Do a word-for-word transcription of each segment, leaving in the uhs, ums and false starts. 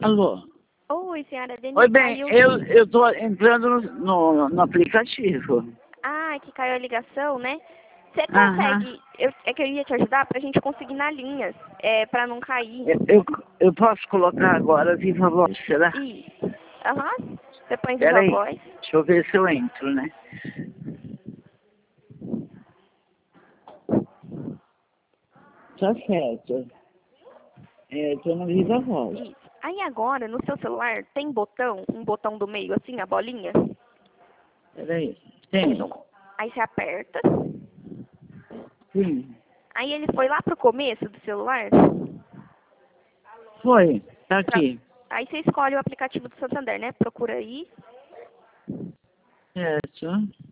Alô? Oi, senhora Denise. Oi, bem, caiu... eu, eu tô entrando no, no, no aplicativo. Ah, que caiu a ligação, né? Você Aham. consegue... Eu, é que eu ia te ajudar pra gente conseguir na linhas, é, pra não cair. Eu, eu, eu posso colocar agora viva voz, será? Isso. Aham. Você põe viva Peraí, voz. deixa eu ver se eu entro, né? Tá certo. É, tô no viva voz. Isso. Aí agora, no seu celular, tem botão, um botão do meio, assim, a bolinha? Peraí, tem? Aí você aperta. Sim. Aí ele foi lá pro começo do celular. Foi, tá Pra... aqui. Aí você escolhe o aplicativo do Santander, né? Procura aí. Certo.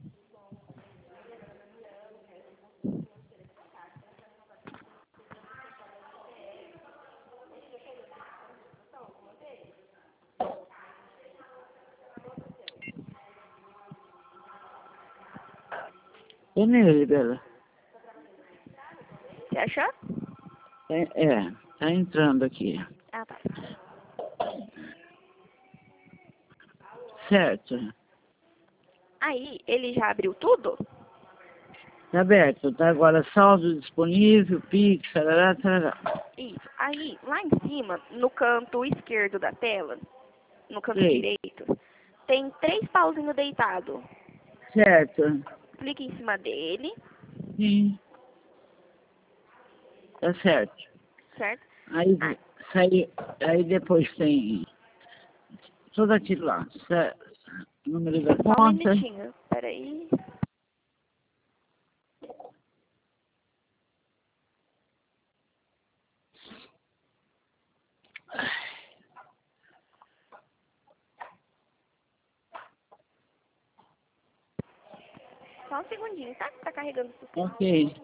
Tô nele, Bela. Você achou? É, é, tá entrando aqui. Ah, tá. Certo. Aí, ele já abriu tudo? Tá aberto, tá agora saldo disponível, Pix, tarará, tarará. Isso. Aí, lá em cima, no canto esquerdo da tela, no canto Sei. direito, tem três pauzinhos deitados. Certo. Clique em cima dele, Sim. Tá certo. certo? Aí, Ah, sai, aí depois tem tudo aquilo lá. Certo. Número da só um conta. minutinho. Peraí. Só um segundinho, tá? Tá carregando o sistema. Ok.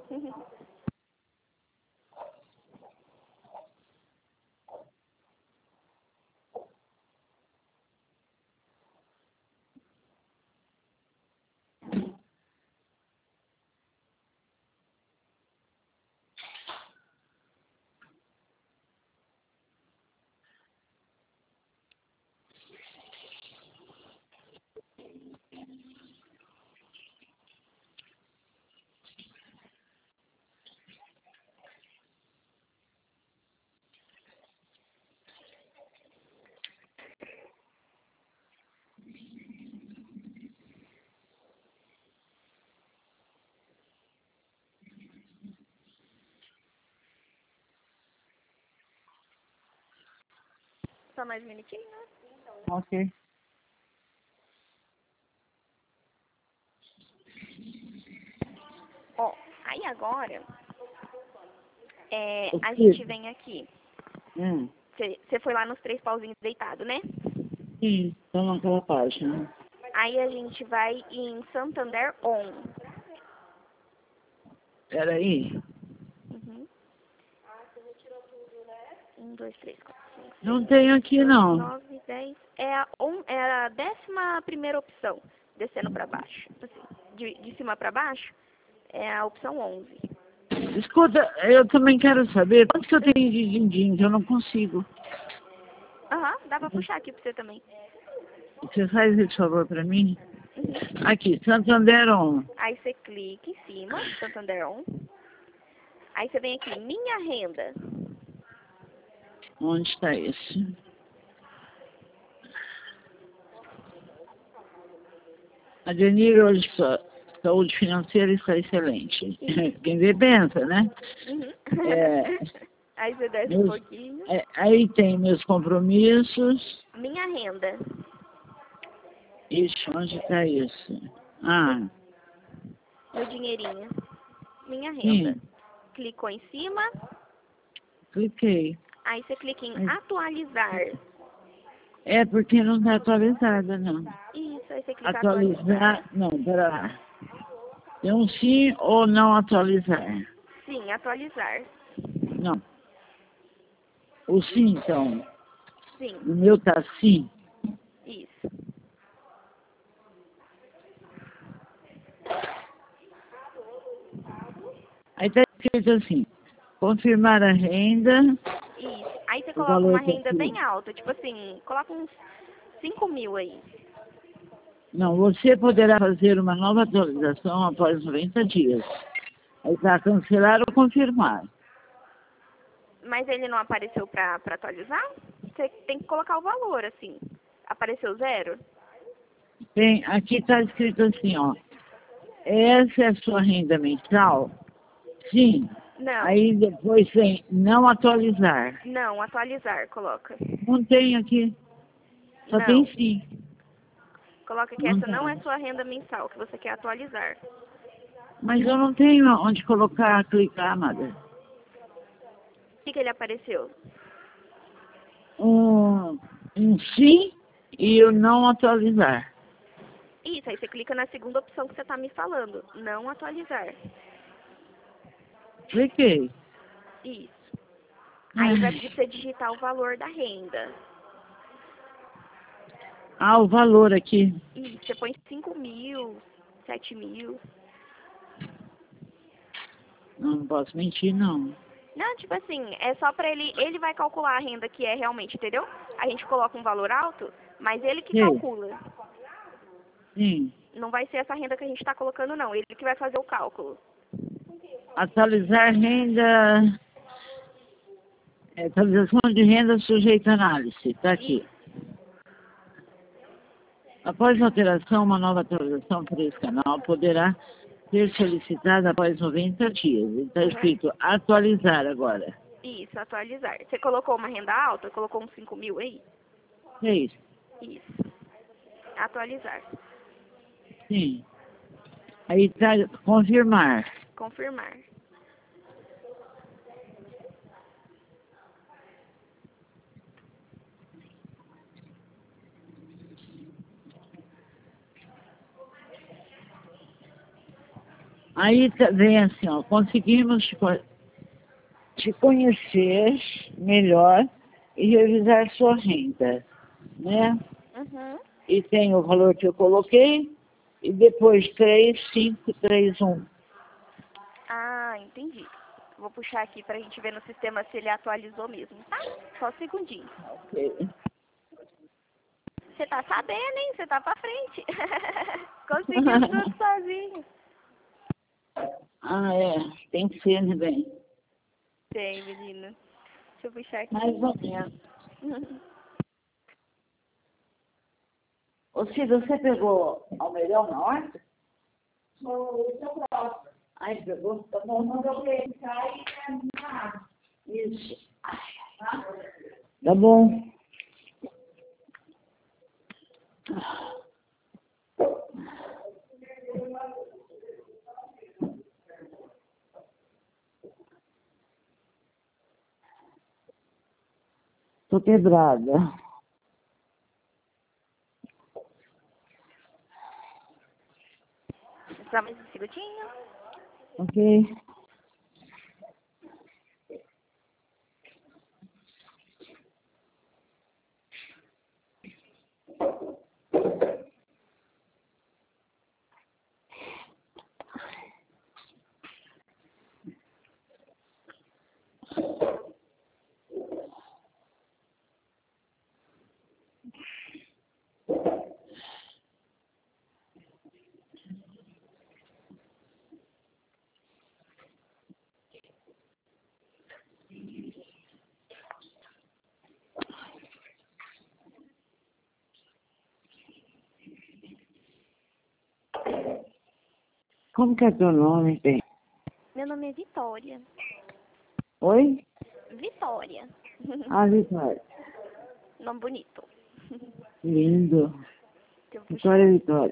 Só mais um minutinho, né? Ok. Ó, aí agora, é, O a quê? gente vem aqui. Hum. Você foi lá nos três pauzinhos deitados, né? Sim, tô naquela página. Aí a gente vai em Santander On. Peraí. Uhum. Um, dois, três, quatro, cinco, Não seis, tem sete, aqui, oito, não. nove, dez. É a, on, é a décima primeira opção, descendo para baixo. Assim, de, de cima para baixo, é a opção onze. Escuta, eu também quero saber quanto que eu tenho de din-din, que eu não consigo. Aham, dá para puxar aqui para você também. Você faz esse favor pra mim? Uhum. Aqui, Santander On. Aí você clica em cima, Santander On. Aí você vem aqui, minha renda. Onde está esse? Adenir, hoje sua saúde financeira está excelente. Quem vê pensa, né? Uhum. É, Aí você desce um meus, pouquinho. é, aí tem meus compromissos. Minha renda. Ixi, onde está isso? Ah, Meu dinheirinho. Minha renda. sim, Clicou em cima. cliquei. Aí você clica em Mas atualizar. é porque não está atualizada, não. Isso, aí você clica em atualizar. Atualizar, não, pera lá. Tem um sim ou não atualizar? Sim, atualizar. Não. O sim, então. Sim, O meu tá sim. isso. Aí tá escrito assim, confirmar a renda. Isso. Aí você o coloca uma valor que renda aqui. bem alta, tipo assim, coloca uns cinco mil aí. Não, você poderá fazer uma nova atualização após noventa dias. Aí para cancelar ou confirmar. Mas ele não apareceu pra, pra atualizar? Você tem que colocar o valor, assim. Apareceu zero? Tem, aqui está escrito assim, ó. Essa é a sua renda mensal? Sim. Não. Aí depois tem não atualizar. Não, atualizar, coloca. Não tem aqui. Só Não. tem sim. Coloca que Não essa não é tem. sua renda mensal, que você quer atualizar. Mas eu não tenho onde colocar, clicar, nada. O que, que ele apareceu? Um, um sim e o não atualizar. Isso, aí você clica na segunda opção que você está me falando. Não atualizar. Cliquei. Isso. Aí vai Ai. pedir pra você digitar o valor da renda. Ah, o valor aqui. Isso, você põe cinco mil, sete mil. Não posso mentir, não. Não, tipo assim, é só pra ele, ele vai calcular a renda que é realmente, entendeu? A gente coloca um valor alto, mas ele que Sim. calcula. Sim. Não vai ser essa renda que a gente tá colocando, não. Ele que vai fazer o cálculo. Atualizar renda. É, atualização de renda sujeita a análise. Está aqui. Isso. Após a alteração, uma nova atualização para esse canal poderá ser solicitada após noventa dias. Está Uhum. escrito atualizar agora. Isso, atualizar. Você colocou uma renda alta? Colocou uns cinco mil aí? É isso. Isso. Atualizar. Sim. Aí está confirmar. Confirmar. Aí tá- vem assim, ó, conseguimos te, co- te conhecer melhor e revisar sua renda, né? Uhum. E tem o valor que eu coloquei e depois três, cinco, três, um. Ah, entendi. Vou puxar aqui pra gente ver no sistema se ele atualizou mesmo, tá? Só um segundinho. Ok. Você tá sabendo, hein? Você tá pra frente. Conseguiu tudo sozinho. Ah, é. Tem que ser, né, bem? Tem, menina. Deixa eu puxar aqui. Mais ou menos. Ô, Cida, você pegou almeirão na horta? Ai, pegou? Tá bom, mandou pra ele sair na água. Isso. Tá bom. Tô quebrada. Só mais um segundinho. Ok? Como que é teu nome, bem? Meu nome é Vitória. Oi? Vitória. Ah, Vitória. Nome bonito. Lindo. Deixa eu puxar. Vitória, Vitória.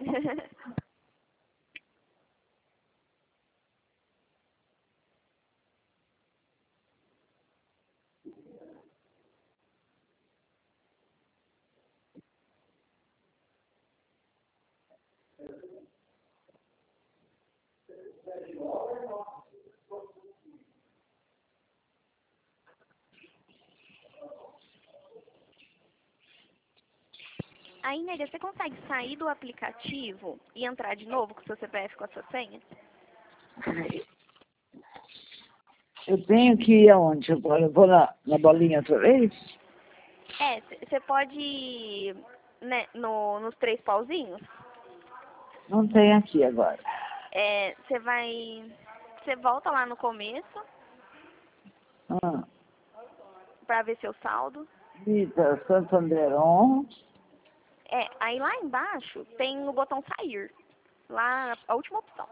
Aí, nega, você consegue sair do aplicativo e entrar de novo com o seu C P F com a sua senha? Eu tenho que ir aonde agora? Eu vou na, na bolinha outra vez? É, você pode ir, né, no, nos três pauzinhos. Não tem aqui agora. É, você vai... Você volta lá no começo Ah, pra ver seu saldo. Vita Santanderon. É, aí lá embaixo tem o botão sair. Lá, a última opção.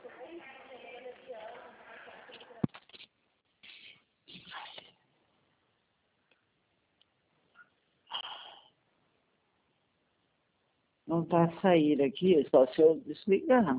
Não está a sair aqui, só se eu desligar.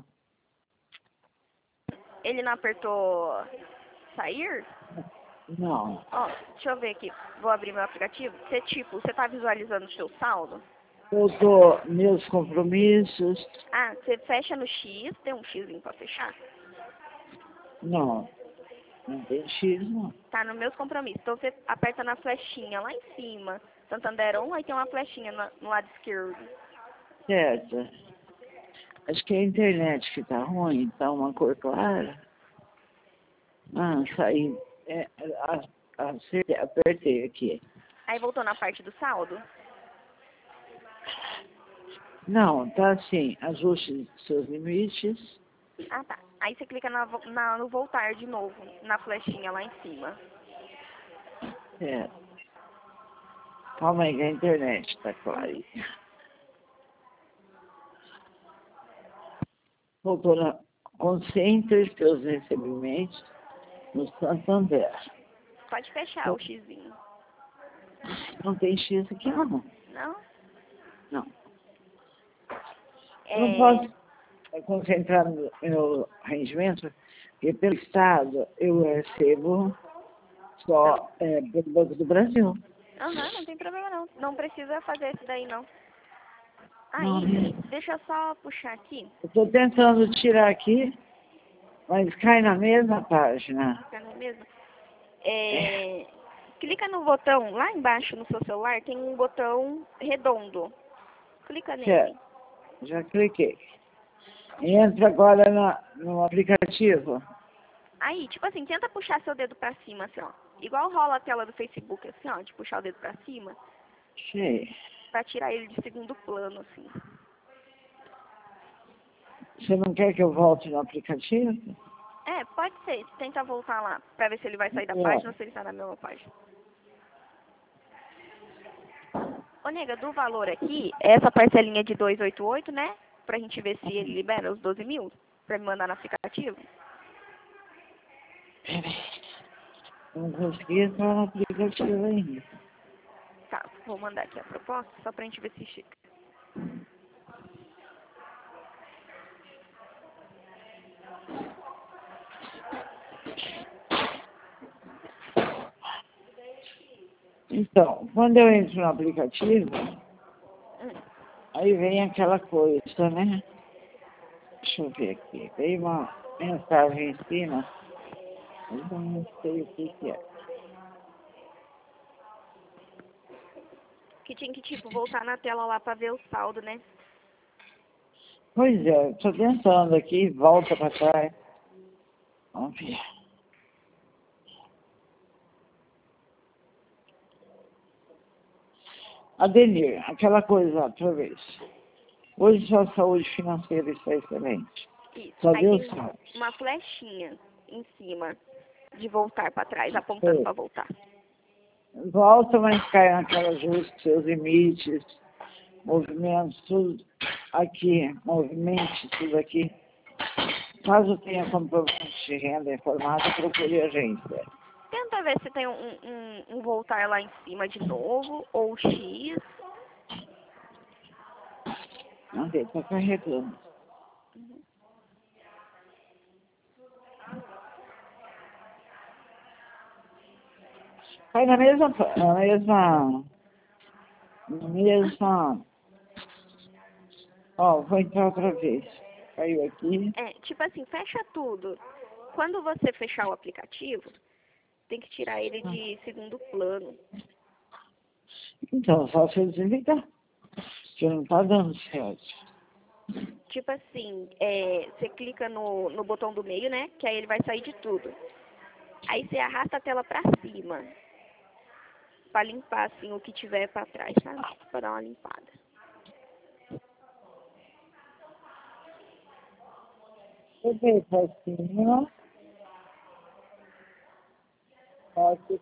Ele não apertou sair? Não. Ó, deixa eu ver aqui. Vou abrir meu aplicativo. Você, tipo, você tá visualizando o seu saldo? Eu tô meus compromissos. Ah, você fecha no X, tem um X pra fechar? Não, não tem X, não. Tá no meus compromissos. Então você aperta na flechinha lá em cima. Santander um, aí tem uma flechinha no, no lado esquerdo. Certo. Acho que é a internet que tá ruim, tá uma cor clara. Ah, saí. É, a- acertei, apertei aqui. Aí voltou na parte do saldo? Não, tá assim, ajuste seus limites. Ah, tá. Aí você clica na, vo- na- no voltar de novo, na flechinha lá em cima. É. Calma aí que a internet tá clara Uhum. aí. Voltou na concentre seus recebimentos no Santander. Pode fechar o xizinho. Não tem X aqui, não. Não? Não. Eu não É... posso concentrar no meu rendimento, porque pelo Estado eu recebo só é, pelo Banco do Brasil. Aham, não tem problema não. Não precisa fazer isso daí não. Não, Aí, deixa eu só puxar aqui. eu estou tentando tirar aqui, mas cai na mesma página. Fica na mesma. É, É... Clica no botão, lá embaixo no seu celular tem um botão redondo. Clica nele. certo, já cliquei. Entra agora na, no aplicativo. Aí, tipo assim, tenta puxar seu dedo pra cima, assim, ó. Igual rola a tela do Facebook, assim, ó, de puxar o dedo pra cima, Achei. pra tirar ele de segundo plano, assim. Você não quer que eu volte no aplicativo? É, pode ser. Tenta voltar lá, pra ver se ele vai sair da É. página ou se ele tá na mesma página. Ô, nega, do valor aqui, essa parcelinha de duzentos e oitenta e oito, né? Pra gente ver se ele libera os doze mil, pra me mandar no aplicativo. Peraí. Não consegui entrar no aplicativo ainda. Tá, vou mandar aqui a proposta, só pra gente ver se chega. Então, quando eu entro no aplicativo, Hum, aí vem aquela coisa, né? Deixa eu ver aqui. Veio uma mensagem em cima, mas eu não sei o que, que é. que tinha que, tipo, voltar na tela lá pra ver o saldo, né? Pois é, estou tentando aqui, volta para trás. Vamos ver. Adenir, aquela coisa outra vez. Hoje sua saúde financeira está excelente. Isso. Só Aí Deus tem sabe. uma flechinha em cima de voltar pra trás, apontando Sei. pra voltar. Volta, mas cai naquela ajuste, seus limites, movimentos, tudo aqui, movimente tudo aqui. Caso tenha compromisso de renda informada, procure a agência. Tenta ver se tem um, um, um voltar lá em cima de novo, ou X. Não tem, está carregando. Cai na mesma, na mesma, na mesma, ó, vou entrar outra vez. Caiu aqui. É, tipo assim, fecha tudo. Quando você fechar o aplicativo, tem que tirar ele de segundo plano. Então, só se eu desligar, que não está dando certo. Tipo assim, é, você clica no, no botão do meio, né? Que aí ele vai sair de tudo. Aí você arrasta a tela pra cima. Pra limpar, assim, o que tiver pra trás, sabe? Pra dar uma limpada. Eu vejo assim, ó. Só que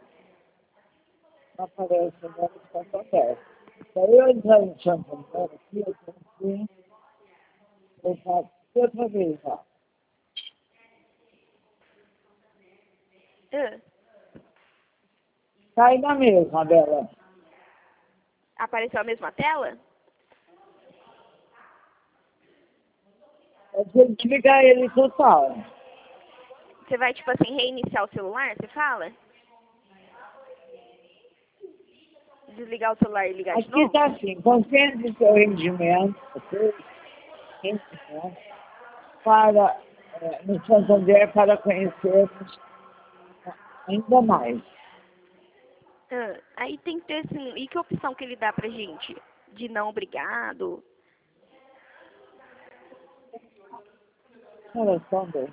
não aparece agora que está acontece. Daí eu entrar em Santo André aqui, eu tenho que deixar outra vez, ó. Ah, Cai na mesma, Bela. apareceu a mesma tela? Eu tenho que ligar ele total. Você vai, tipo assim, reiniciar o celular, você fala? Desligar o celular e ligar de Aqui novo? está assim, concentre seu rendimento, seu rendimento para, eh, no Santander para conhecermos ainda mais. Ah, aí tem que ter, assim, e que opção que ele dá pra gente? De não obrigado? Olha só, bem.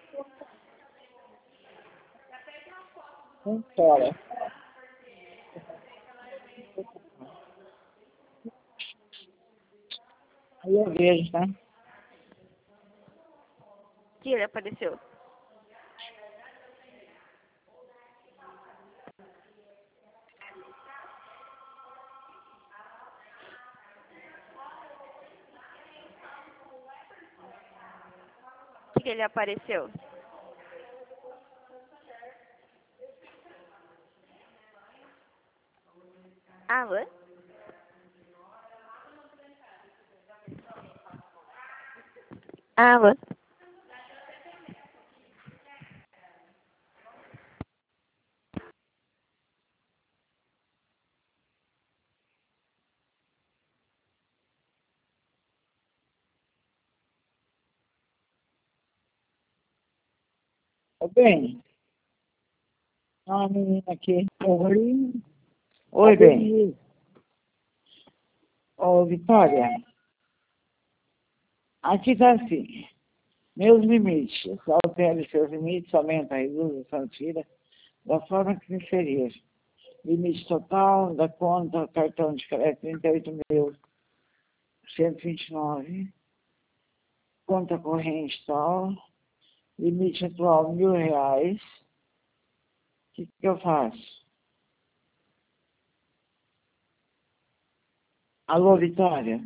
Não chora. Aí eu vejo, tá? Que ele apareceu? Que que ele apareceu? Alô? Alô? Ô, bem, uma menina aqui. Oi. Oi, bem. Ô, Vitória, aqui está assim. Meus limites. Altere seus limites, aumenta, reduz, tira da forma que preferir. Limite total da conta, cartão de crédito, trinta e oito mil cento e vinte e nove. Conta corrente tal. Limite atual, mil reais. O que, que eu faço? Alô, Vitória?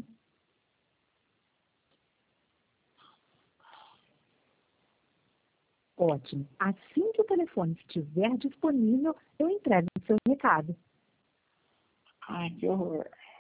Ótimo. Assim que o telefone estiver disponível, eu entrego o seu recado. Ai, que horror.